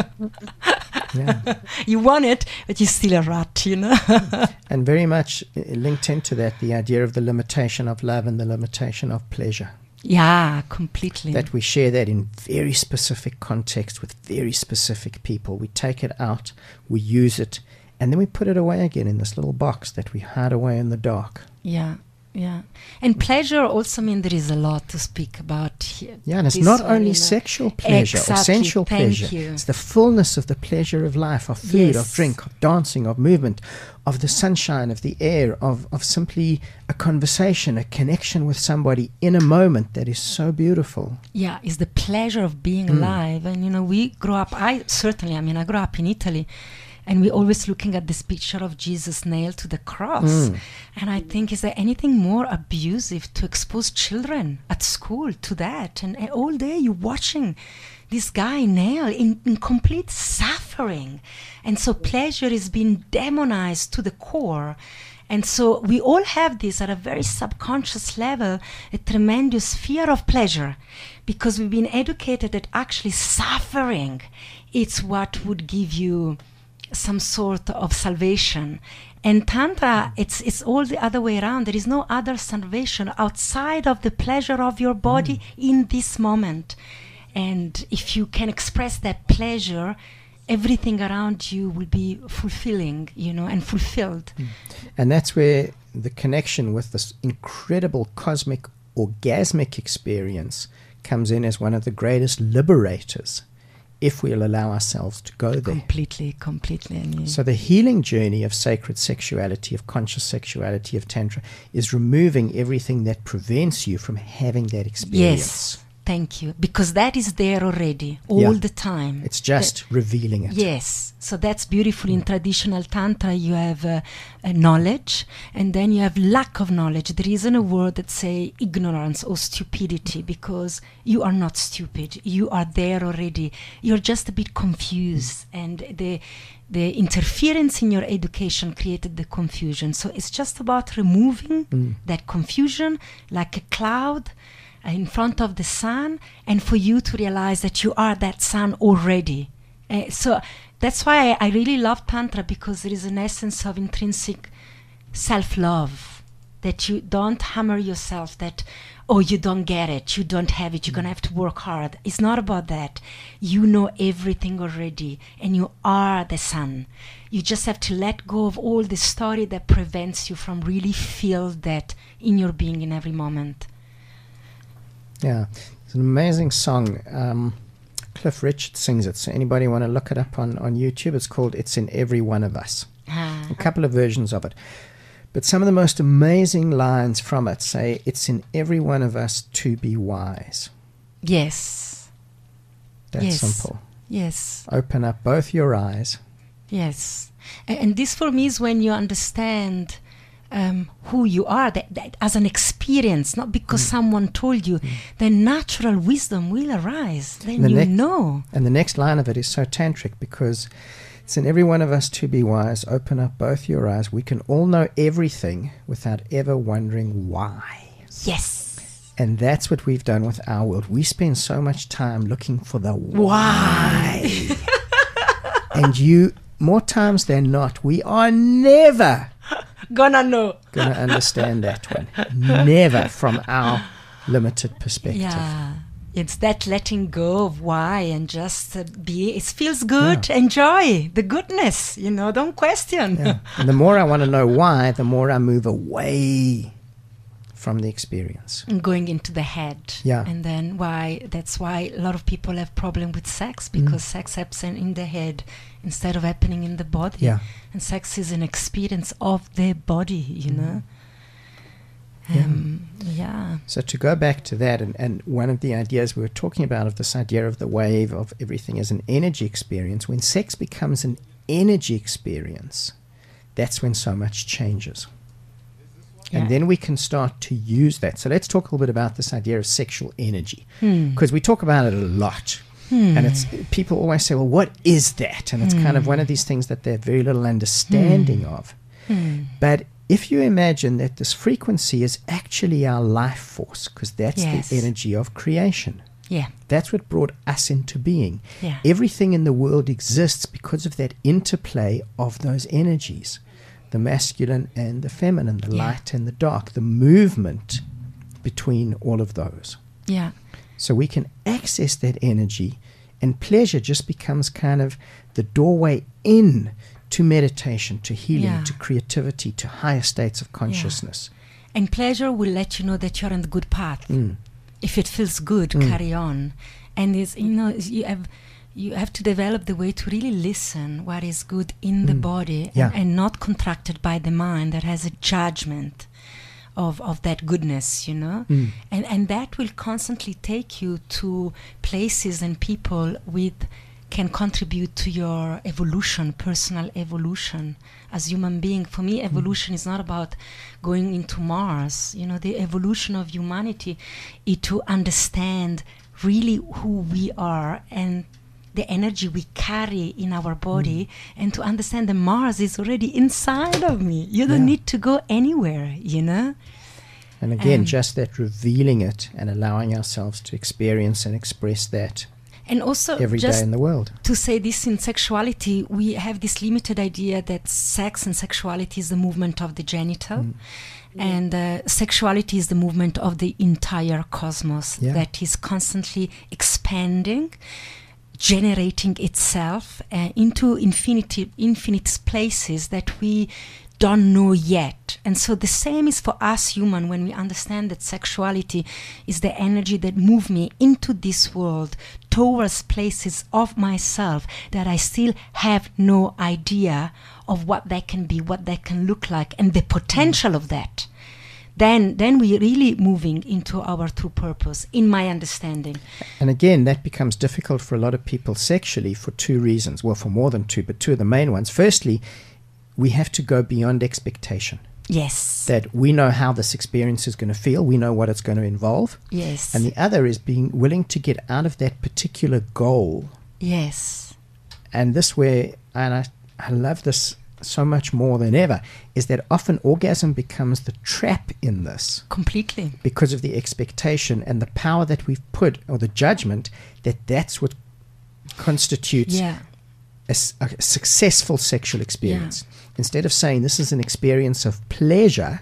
Speaker 3: Yeah.
Speaker 4: You won it, but you're still a rat, you know.
Speaker 3: And very much linked into that, the idea of the limitation of love and the limitation of pleasure.
Speaker 4: Yeah, completely.
Speaker 3: That we share that in very specific context with very specific people. We take it out, we use it, and then we put it away again in this little box that we hide away in the dark.
Speaker 4: Yeah, yeah. And pleasure also means there is a lot to speak about here.
Speaker 3: Yeah, and it's
Speaker 4: This
Speaker 3: not
Speaker 4: one,
Speaker 3: only
Speaker 4: you know.
Speaker 3: sexual pleasure or
Speaker 4: Exactly,
Speaker 3: sensual
Speaker 4: thank
Speaker 3: pleasure.
Speaker 4: you.
Speaker 3: It's the fullness of the pleasure of life, of food, of
Speaker 4: Yes.
Speaker 3: drink, of dancing, of movement, of the sunshine, of the air, of simply a conversation, a connection with somebody in a moment that is so beautiful.
Speaker 4: Yeah, it's the pleasure of being alive. And, you know, we grew up, I grew up in Italy, and we're always looking at this picture of Jesus nailed to the cross. And I think, is there anything more abusive to expose children at school to that? And all day you're watching this guy nailed in complete suffering. And so pleasure is being demonized to the core. And so we all have this at a very subconscious level, a tremendous fear of pleasure, because we've been educated that actually suffering, it's what would give you some sort of salvation. And Tantra, it's all the other way around. There is no other salvation outside of the pleasure of your body in this moment. And if you can express that pleasure, everything around you will be fulfilling, you know, and fulfilled.
Speaker 3: And that's where the connection with this incredible cosmic orgasmic experience comes in as one of the greatest liberators, if we'll allow ourselves to go there.
Speaker 4: Completely. And
Speaker 3: So the healing journey of sacred sexuality, of conscious sexuality, of Tantra, is removing everything that prevents you from having that experience.
Speaker 4: yes, thank you. Because that is there already, all
Speaker 3: Yeah.
Speaker 4: the time.
Speaker 3: It's just revealing it.
Speaker 4: Yes, so that's beautiful. In traditional Tantra, you have knowledge, and then you have lack of knowledge. There isn't a word that say ignorance or stupidity, because you are not stupid. You are there already. You're just a bit confused, and the interference in your education created the confusion. So it's just about removing that confusion like a cloud in front of the sun, and for you to realize that you are that sun already. So that's why I really love Tantra, because there is an essence of intrinsic self-love, that you don't hammer yourself that, oh, you don't get it, you don't have it, you're going to have to work hard. It's not about that. You know everything already, and you are the sun. You just have to let go of all the story that prevents you from really feel that in your being in every moment.
Speaker 3: Yeah, it's an amazing song. Cliff Richard sings it. So anybody want to look it up on YouTube? It's called It's in Every One of Us. A couple of versions of it. But some of the most amazing lines from it say, it's in every one of us to be wise.
Speaker 4: Yes.
Speaker 3: That's
Speaker 4: Yes.
Speaker 3: simple.
Speaker 4: Yes.
Speaker 3: Open up both your eyes
Speaker 4: Yes. And this for me is when you understand who you are, that as an experience, not because someone told you, then natural wisdom will arise. Then you know.
Speaker 3: And the next line of it is so tantric, because it's in every one of us to be wise. Open up both your eyes. We can all know everything without ever wondering why.
Speaker 4: Yes.
Speaker 3: And that's what we've done with our world. We spend so much time looking for the why. And more times than not, we are never
Speaker 4: gonna
Speaker 3: understand that one. Never, from our limited perspective.
Speaker 4: Yeah. It's that letting go of why and just be. It feels good. Yeah. Enjoy the goodness. Don't question.
Speaker 3: Yeah. And the more I want to know why, the more I move away from the experience.
Speaker 4: And going into the head.
Speaker 3: Yeah.
Speaker 4: And then that's why a lot of people have problem with sex, because sex happens in the head instead of happening in the body.
Speaker 3: Yeah. And
Speaker 4: sex is an experience of the body, Yeah.
Speaker 3: So to go back to that, and one of the ideas we were talking about of this idea of the wave of everything as an energy experience, when sex becomes an energy experience, that's when so much changes. Yeah. And then we can start to use that. So let's talk a little bit about this idea of sexual energy, because we talk about it a lot. And people always say, well, what is that? And it's kind of one of these things that they have very little understanding of. But if you imagine that this frequency is actually our life force, because that's the energy of creation.
Speaker 4: Yeah.
Speaker 3: That's what brought us into being.
Speaker 4: Yeah.
Speaker 3: Everything in the world exists because of that interplay of those energies, the masculine and the feminine, the light and the dark, the movement between all of those.
Speaker 4: Yeah.
Speaker 3: So we can access that energy, and pleasure just becomes kind of the doorway in to meditation, to healing, to creativity, to higher states of consciousness.
Speaker 4: Yeah. And pleasure will let you know that you're on the good path. If it feels good, carry on. And it's, you have to develop the way to really listen what is good in the body and not contracted by the mind that has a judgment of that goodness, and that will constantly take you to places and people can contribute to your evolution, personal evolution as human being. For me, evolution is not about going into Mars. The evolution of humanity is to understand really who we are and the energy we carry in our body, and to understand that Mars is already inside of me. You don't need to go anywhere,
Speaker 3: And again, just that revealing it and allowing ourselves to experience and express that.
Speaker 4: And also,
Speaker 3: every day in the world.
Speaker 4: To say this in sexuality, we have this limited idea that sex and sexuality is the movement of the genital, and sexuality is the movement of the entire cosmos that is constantly expanding, generating itself into infinite places that we don't know yet. And so the same is for us human, when we understand that sexuality is the energy that moves me into this world towards places of myself that I still have no idea of what that can be, what that can look like, and the potential of that. Then we're really moving into our true purpose, in my understanding.
Speaker 3: And again, that becomes difficult for a lot of people sexually for two reasons. Well, for more than two, but two of the main ones. Firstly, we have to go beyond expectation.
Speaker 4: Yes.
Speaker 3: That we know how this experience is going to feel. We know what it's going to involve.
Speaker 4: Yes.
Speaker 3: And the other is being willing to get out of that particular goal.
Speaker 4: Yes.
Speaker 3: And this way, and I love this so much more than ever, is that often orgasm becomes the trap in this.
Speaker 4: Completely.
Speaker 3: Because of the expectation and the power that we've put, or the judgment, that's what constitutes a successful sexual experience. Instead of saying this is an experience of pleasure,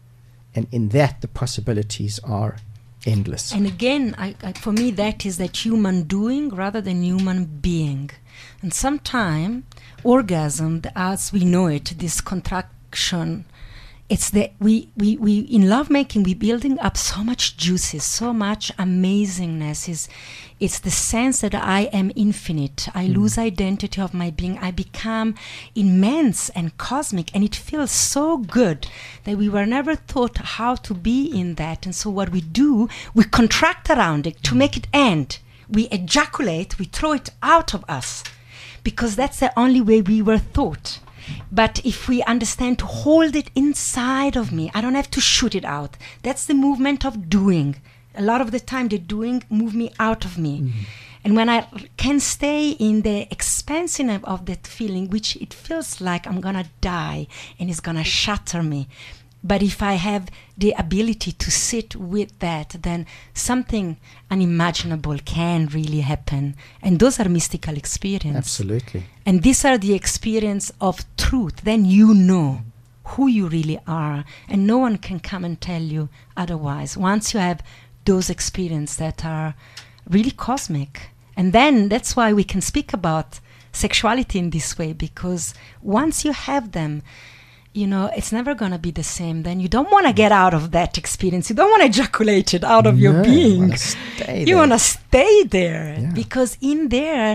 Speaker 3: and in that the possibilities are endless.
Speaker 4: And again, for me, that is that human doing rather than human being. And sometimes orgasm, as we know it, this contraction, it's that we in lovemaking, we building up so much juices, so much amazingness. It's the sense that I am infinite. I lose identity of my being. I become immense and cosmic, and it feels so good that we were never taught how to be in that. And so what we do, we contract around it to make it end. We ejaculate, we throw it out of us, because that's the only way we were taught. But if we understand to hold it inside of me, I don't have to shoot it out. That's the movement of doing. A lot of the time the doing move me out of me. And when I can stay in the expansion of that feeling, which it feels like I'm gonna die and it's gonna shatter me. But if I have the ability to sit with that, then something unimaginable can really happen. And those are mystical experiences.
Speaker 3: Absolutely.
Speaker 4: And these are the experience of truth. Then you know who you really are. And no one can come and tell you otherwise. Once you have those experiences that are really cosmic. And then that's why we can speak about sexuality in this way, because once you have them, you know, it's never going to be the same. Then you don't want to get out of that experience. You don't want to ejaculate it out of your being. You want to stay there because in there,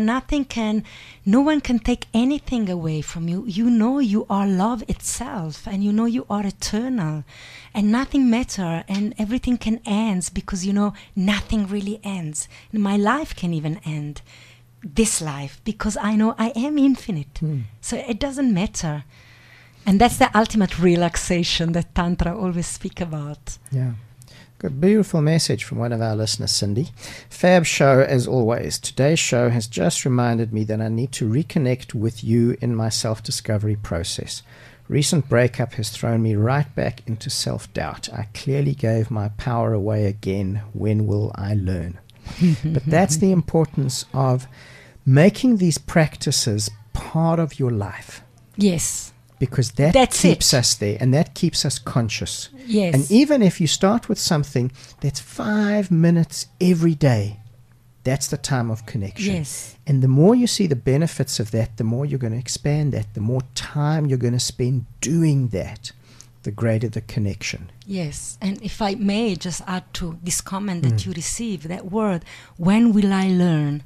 Speaker 4: no one can take anything away from you. You know you are love itself, and you know you are eternal, and nothing matters, and everything can end because you know nothing really ends. My life can even end, this life, because I know I am infinite. So it doesn't matter. And that's the ultimate relaxation that Tantra always speak about.
Speaker 3: Yeah. Good, beautiful message from one of our listeners, Cindy. Fab show as always. Today's show has just reminded me that I need to reconnect with you in my self-discovery process. Recent breakup has thrown me right back into self-doubt. I clearly gave my power away again. When will I learn? But that's the importance of making these practices part of your life.
Speaker 4: Yes.
Speaker 3: Because that keeps us there, and that keeps us conscious.
Speaker 4: Yes.
Speaker 3: And even if you start with something that's 5 minutes every day, that's the time of connection.
Speaker 4: Yes.
Speaker 3: And the more you see the benefits of that, the more you're going to expand that, the more time you're going to spend doing that, the greater the connection.
Speaker 4: Yes. And if I may just add to this comment that you received, that word, when will I learn?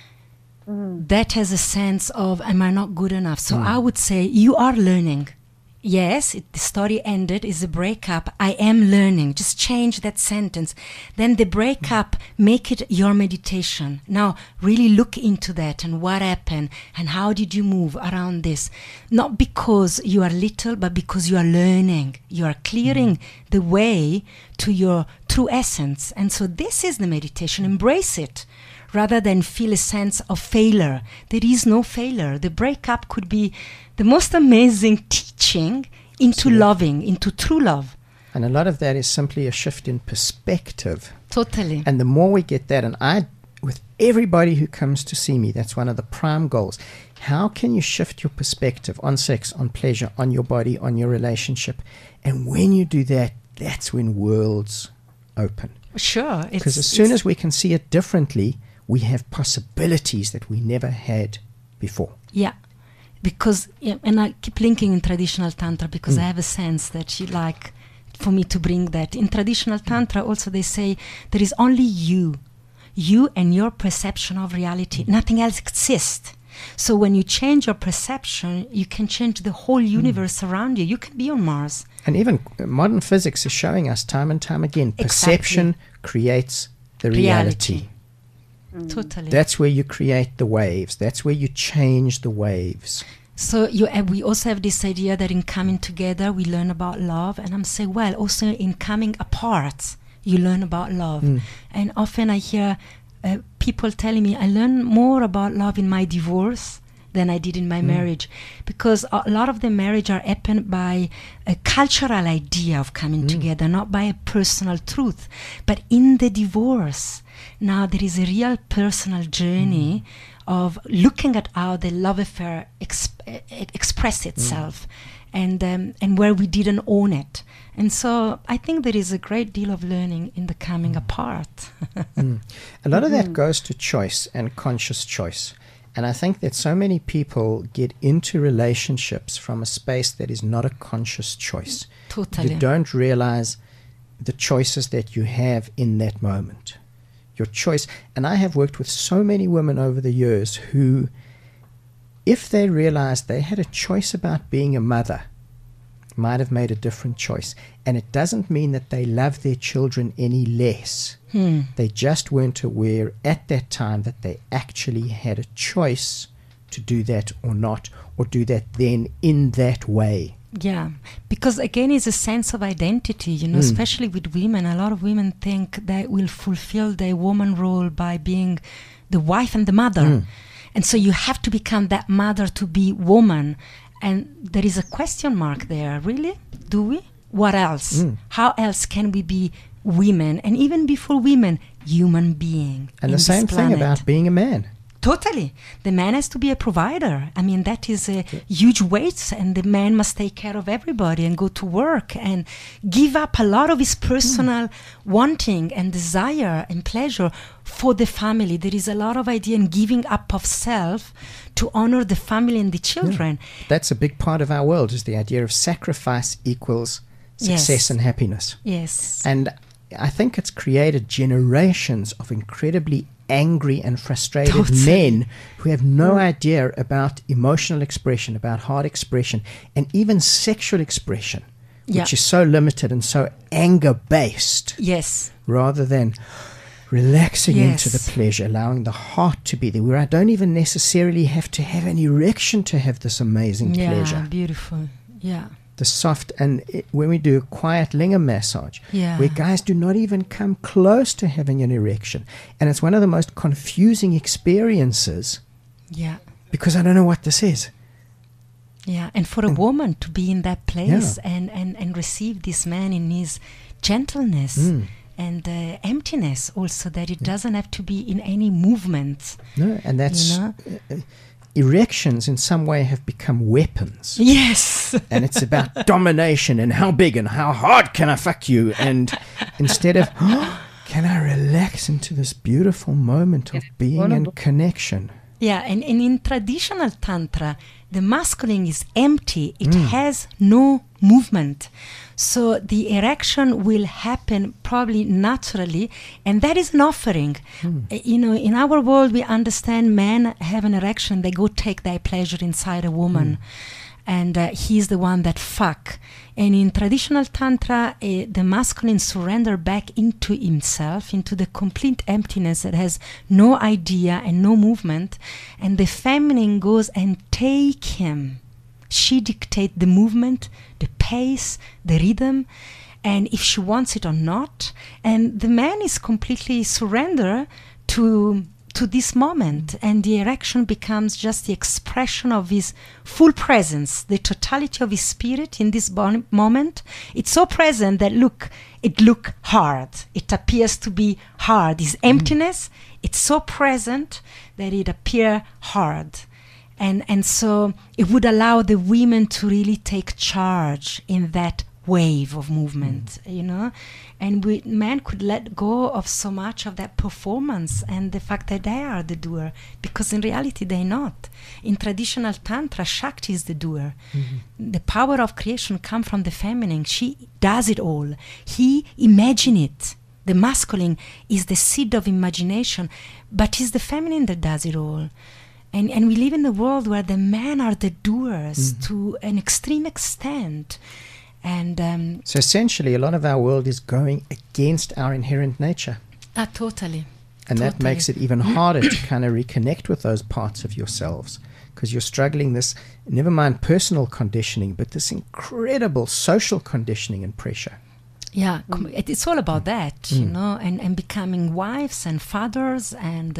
Speaker 4: That has a sense of, am I not good enough? So I would say, you are learning. Yes, the story ended, is a breakup. I am learning. Just change that sentence. Then the breakup, make it your meditation. Now, really look into that and what happened and how did you move around this. Not because you are little, but because you are learning. You are clearing the way to your true essence. And so this is the meditation. Embrace it. Rather than feel a sense of failure. There is no failure. The breakup could be the most amazing teaching into loving, into true love.
Speaker 3: And a lot of that is simply a shift in perspective.
Speaker 4: Totally.
Speaker 3: And the more we get that, and with everybody who comes to see me, that's one of the prime goals. How can you shift your perspective on sex, on pleasure, on your body, on your relationship? And when you do that, that's when worlds open.
Speaker 4: Sure.
Speaker 3: Because as soon as we can see it differently, we have possibilities that we never had before.
Speaker 4: Yeah, because, and I keep linking in traditional Tantra because I have a sense that you like for me to bring that. In traditional Tantra also they say there is only you and your perception of reality. Nothing else exists. So when you change your perception, you can change the whole universe around you. You can be on Mars.
Speaker 3: And even modern physics is showing us time and time again, perception creates the reality.
Speaker 4: Totally.
Speaker 3: That's where you create the waves. That's where you change the waves.
Speaker 4: So we also have this idea that in coming together, we learn about love. And I'm saying, well, also in coming apart, you learn about love. And often I hear people telling me, I learn more about love in my divorce than I did in my marriage. Because a lot of the marriage are happened by a cultural idea of coming together, not by a personal truth. But in the divorce, now there is a real personal journey of looking at how the love affair express itself and where we didn't own it. And so I think there is a great deal of learning in the coming apart.
Speaker 3: A lot of that goes to choice and conscious choice. And I think that so many people get into relationships from a space that is not a conscious choice.
Speaker 4: Totally.
Speaker 3: You don't realize the choices that you have in that moment. Your choice. And I have worked with so many women over the years who, if they realized they had a choice about being a mother, might have made a different choice. And it doesn't mean that they love their children any less. They just weren't aware at that time that they actually had a choice to do that or not, or do that then in that way.
Speaker 4: Yeah, because again, it's a sense of identity, especially with women. A lot of women think they will fulfill their woman role by being the wife and the mother. And so you have to become that mother to be woman. And there is a question mark there. Really? Do we? What else? How else can we be women? And even before women, human being.
Speaker 3: And the same thing about being a man.
Speaker 4: Totally. The man has to be a provider. I mean, that is a huge weight, and the man must take care of everybody and go to work and give up a lot of his personal wanting and desire and pleasure for the family. There is a lot of idea in giving up of self to honor the family and the children.
Speaker 3: That's a big part of our world, is the idea of sacrifice equals success and happiness.
Speaker 4: Yes.
Speaker 3: And I think it's created generations of incredibly angry and frustrated men who have no idea about emotional expression, about heart expression, and even sexual expression, which is so limited and so anger-based.
Speaker 4: Yes.
Speaker 3: Rather than relaxing into the pleasure, allowing the heart to be there, where I don't even necessarily have to have an erection to have this amazing pleasure.
Speaker 4: Yeah, beautiful. Yeah.
Speaker 3: The soft, and when we do a quiet lingam massage, where guys do not even come close to having an erection, and it's one of the most confusing experiences.
Speaker 4: Yeah.
Speaker 3: Because I don't know what this is.
Speaker 4: Yeah, and for a woman to be in that place and receive this man in his gentleness and emptiness, also that it doesn't have to be in any movement.
Speaker 3: No, and that's erections in some way have become weapons.
Speaker 4: Yes.
Speaker 3: And it's about domination and how big and how hard can I fuck you, and instead of can I relax into this beautiful moment of being in connection.
Speaker 4: Yeah, and in traditional tantra, the masculine is empty. It has no movement. So the erection will happen probably naturally, and that is an offering. In our world, we understand men have an erection, they go take their pleasure inside a woman. And he's the one that fuck. And in traditional tantra, the masculine surrender back into himself, into the complete emptiness that has no idea and no movement. And the feminine goes and take him. She dictates the movement, the pace, the rhythm, and if she wants it or not. And the man is completely surrender to this moment, and the erection becomes just the expression of his full presence, the totality of his spirit in this moment. It's so present that it look hard. It appears to be hard. His emptiness, it's so present that it appear hard. And so it would allow the women to really take charge in that wave of movement, and men could let go of so much of that performance and the fact that they are the doer, because in reality they're not. In traditional tantra, Shakti is the doer. The power of creation comes from the feminine. She does it all. He imagine it. The masculine is the seed of imagination, but it's the feminine that does it all. And we live in a world where the men are the doers to an extreme extent. And
Speaker 3: so essentially, a lot of our world is going against our inherent nature.
Speaker 4: Totally.
Speaker 3: And that makes it even harder to kind of reconnect with those parts of yourselves, because you're struggling this, never mind personal conditioning, but this incredible social conditioning and pressure.
Speaker 4: Yeah, it's all about that, and becoming wives and fathers, and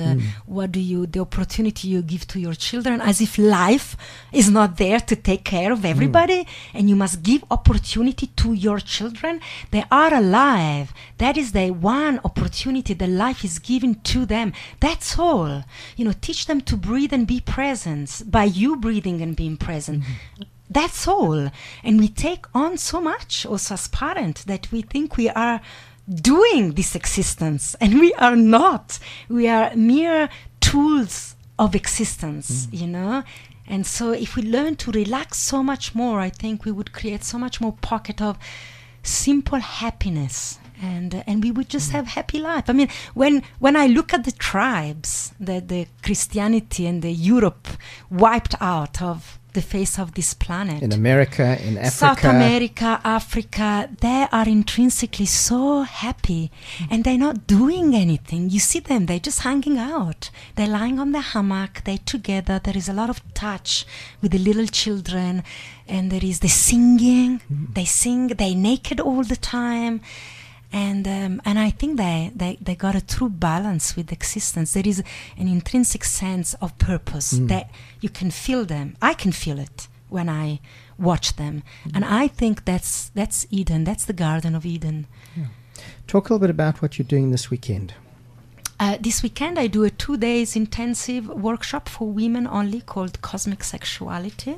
Speaker 4: the opportunity you give to your children, as if life is not there to take care of everybody, and you must give opportunity to your children. They are alive. That is the one opportunity that life is given to them. That's all. Teach them to breathe and be present by you breathing and being present. That's all. And we take on so much also as parents that we think we are doing this existence, and we are not. We are mere tools of existence, And so if we learn to relax so much more, I think we would create so much more pocket of simple happiness and we would just have happy life. I mean, when I look at the tribes that the Christianity and the Europe wiped out of the face of this planet,
Speaker 3: in America, in Africa,
Speaker 4: South America, Africa, they are intrinsically so happy, and they're not doing anything. You see them, they're just hanging out. They're lying on the hammock, they're together. There is a lot of touch with the little children, and there is the singing. They sing, they're naked all the time. And I think they got a true balance with existence. There is an intrinsic sense of purpose that you can feel them. I can feel it when I watch them, and I think that's Eden. That's the Garden of Eden.
Speaker 3: Yeah. Talk a little bit about what you're doing this weekend.
Speaker 4: This weekend I do a 2 days intensive workshop for women only called Cosmic Sexuality.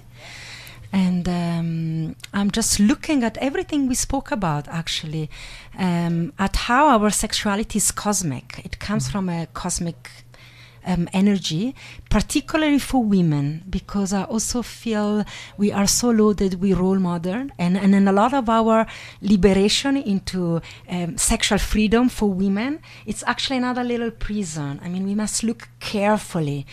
Speaker 4: And I'm just looking at everything we spoke about, actually, at how our sexuality is cosmic. It comes from a cosmic energy, particularly for women, because I also feel we are so loaded with role model, and in a lot of our liberation into sexual freedom for women, it's actually another little prison. I mean, we must look carefully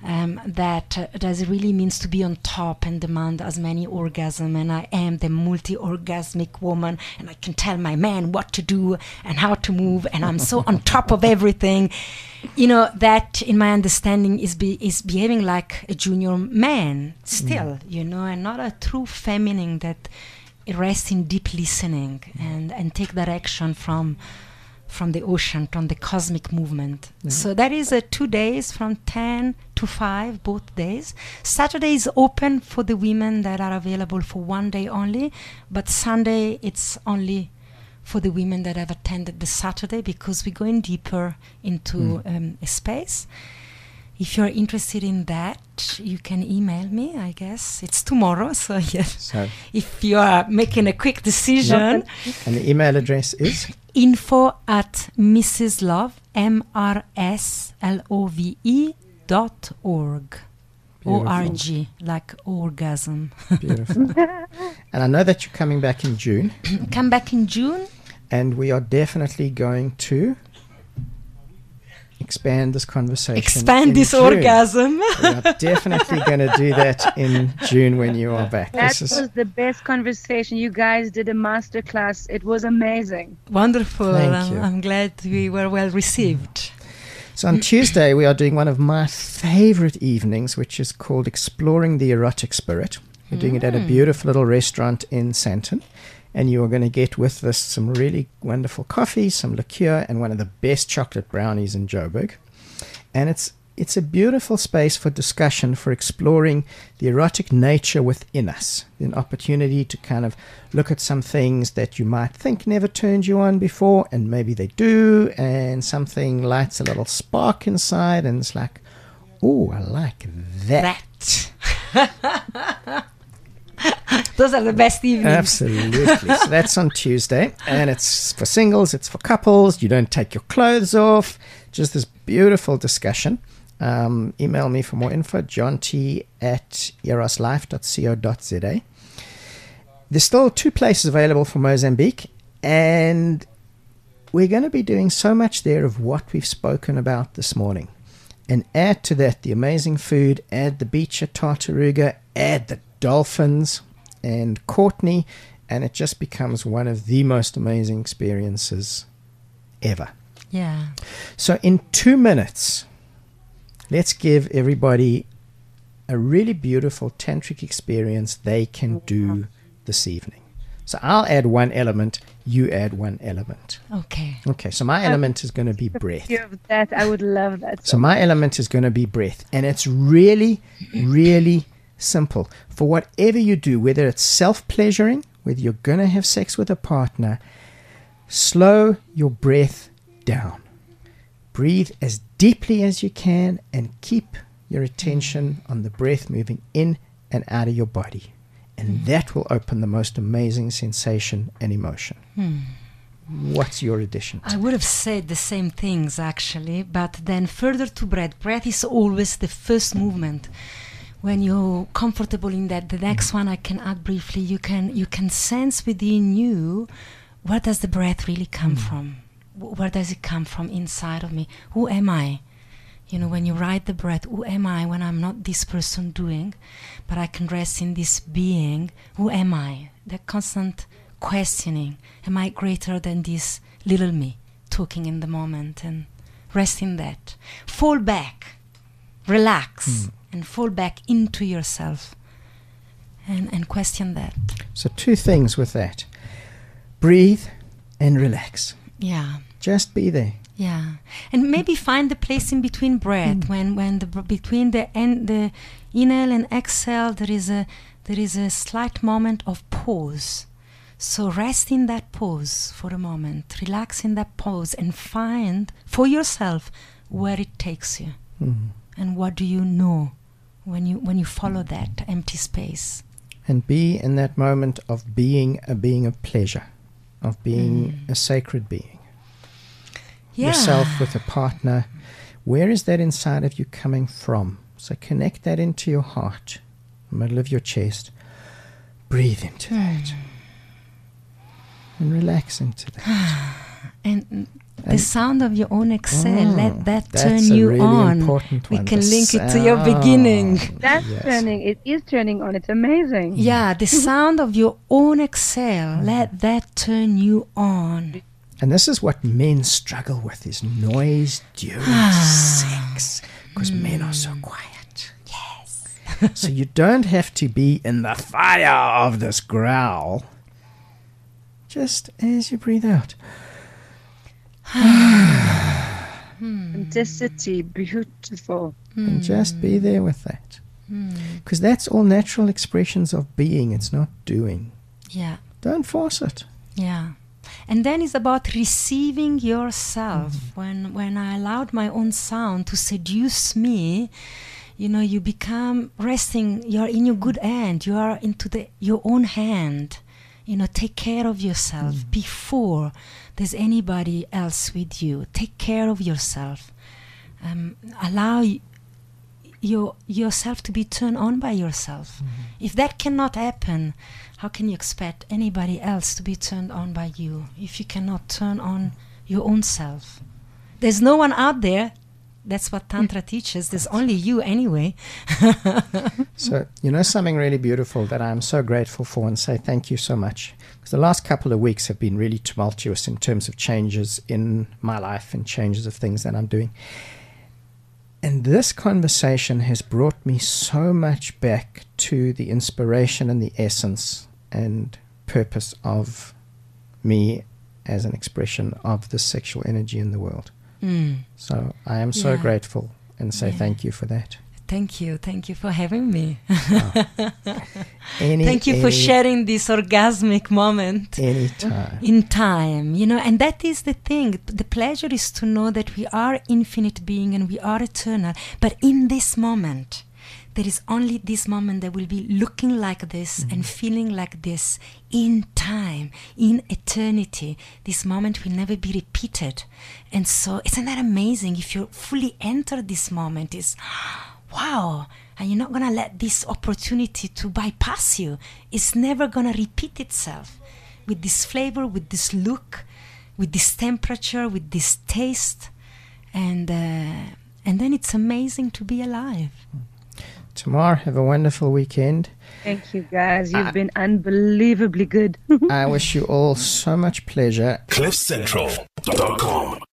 Speaker 4: that does it really means to be on top and demand as many orgasms, and I am the multi-orgasmic woman, and I can tell my man what to do and how to move, and I'm so on top of everything. You know, that in my understanding is behaving like a junior man still, you know, and not a true feminine that rests in deep listening and take direction from the ocean, from the cosmic movement. So that is 2 days from 10 to 5, both days. Saturday is open for the women that are available for 1 day only, but Sunday it's only for the women that have attended the Saturday, because we're going deeper into a space. If you're interested in that, you can email me, I guess. It's tomorrow, so yes. So if you are making a quick decision.
Speaker 3: And the email address is?
Speaker 4: info@mrslove, MRSLOVE.org. O-R-G, like orgasm.
Speaker 3: Beautiful. And I know that you're coming back in June.
Speaker 4: Come back in June.
Speaker 3: And we are definitely going to expand this conversation.
Speaker 4: Expand this
Speaker 3: June.
Speaker 4: Orgasm.
Speaker 3: We are definitely going to do that in June when you are back.
Speaker 5: That was the best conversation. You guys did a masterclass. It was amazing.
Speaker 4: Wonderful.
Speaker 3: Thank you.
Speaker 4: I'm glad we were well received.
Speaker 3: So on Tuesday, we are doing one of my favorite evenings, which is called Exploring the Erotic Spirit. We're doing it at a beautiful little restaurant in Sandton. And you are going to get with this some really wonderful coffee, some liqueur, and one of the best chocolate brownies in Joburg. And it's a beautiful space for discussion, for exploring the erotic nature within us. An opportunity to kind of look at some things that you might think never turned you on before, and maybe they do, and something lights a little spark inside, and it's like, oh, I like that.
Speaker 4: Those are the best evenings.
Speaker 3: Absolutely. So that's on Tuesday, and it's for singles, it's for couples. You don't take your clothes off. Just this beautiful discussion. Email me for more info, johnT@eroslife.co.za. There's still 2 places available for Mozambique, and we're going to be doing so much there of what we've spoken about this morning. And add to that the amazing food, add the beach at Tartaruga, add the dolphins and Courtney, and it just becomes one of the most amazing experiences ever.
Speaker 4: Yeah.
Speaker 3: So in 2 minutes, let's give everybody a really beautiful tantric experience they can do this evening. So I'll add one element, you add one element.
Speaker 4: Okay.
Speaker 3: Okay, so my element is going to be breath.
Speaker 5: That I would love that.
Speaker 3: So my element is going to be breath, and it's really, really simple. For whatever you do, whether it's self-pleasuring, whether you're going to have sex with a partner, slow your breath down. Breathe as deeply as you can and keep your attention on the breath moving in and out of your body. And that will open the most amazing sensation and emotion. What's your addition?
Speaker 4: I would have said the same things, actually, but then further to breath. Breath is always the first movement. When you're comfortable in that, the next one I can add briefly, you can sense within you where does the breath really come from? Where does it come from inside of me? Who am I? You know, when you ride the breath, who am I when I'm not this person doing, but I can rest in this being? Who am I? The constant questioning. Am I greater than this little me talking in the moment? And rest in that. Fall back. Relax. And fall back into yourself. And question that.
Speaker 3: So 2 things with that. Breathe and relax.
Speaker 4: Yeah.
Speaker 3: Just be there.
Speaker 4: Yeah, and maybe find the place in between breath when between the inhale and exhale there is a slight moment of pause. So rest in that pause for a moment, relax in that pause, and find for yourself where it takes you, and what do you know when you follow that empty space.
Speaker 3: And be in that moment of being a being of pleasure, of being a sacred being. Yourself with a partner. Where is that inside of you coming from? So connect that into your heart, the middle of your chest. Breathe into that. And relax into that.
Speaker 4: And the sound of your own exhale, let that turn
Speaker 3: a
Speaker 4: you
Speaker 3: really
Speaker 4: on.
Speaker 3: Important
Speaker 4: we
Speaker 3: one.
Speaker 4: can
Speaker 3: The
Speaker 4: link it to your beginning.
Speaker 5: That's turning. It is turning on. It's amazing.
Speaker 4: Yeah, the sound of your own exhale, let that turn you on.
Speaker 3: And this is what men struggle with, is noise during sex. Because men are so quiet.
Speaker 4: Yes.
Speaker 3: So you don't have to be in the fire of this growl. Just as you breathe out.
Speaker 5: Authenticity, beautiful.
Speaker 3: And just be there with that. Because that's all natural expressions of being. It's not doing.
Speaker 4: Yeah.
Speaker 3: Don't force it.
Speaker 4: Yeah. And then it's about receiving yourself. When I allowed my own sound to seduce me, you know, you become resting. You're in your good hand. You are into your own hand. You know, take care of yourself before there's anybody else with you. Take care of yourself. Allow yourself to be turned on by yourself. If that cannot happen, how can you expect anybody else to be turned on by you if you cannot turn on your own self? There's no one out there. That's what Tantra teaches. There's only you anyway.
Speaker 3: So, you know something really beautiful that I'm so grateful for, and say thank you so much. Because the last couple of weeks have been really tumultuous in terms of changes in my life and changes of things that I'm doing. And this conversation has brought me so much back to the inspiration and the essence and purpose of me as an expression of the sexual energy in the world. So I am so grateful and say thank you for that.
Speaker 4: Thank you for having me.
Speaker 3: Thank
Speaker 4: you for sharing this orgasmic moment.
Speaker 3: Anytime.
Speaker 4: In time, you know, and that is the thing. The pleasure is to know that we are infinite being and we are eternal. But in this moment, there is only this moment that will be looking like this and feeling like this in time, in eternity. This moment will never be repeated. And so, isn't that amazing? If you fully enter this moment, is wow. And you're not going to let this opportunity to bypass you. It's never going to repeat itself with this flavor, with this look, with this temperature, with this taste. And then it's amazing to be alive.
Speaker 3: Tamar, have a wonderful weekend.
Speaker 5: Thank you, guys. You've been unbelievably good.
Speaker 3: I wish you all so much pleasure.
Speaker 1: CliffCentral.com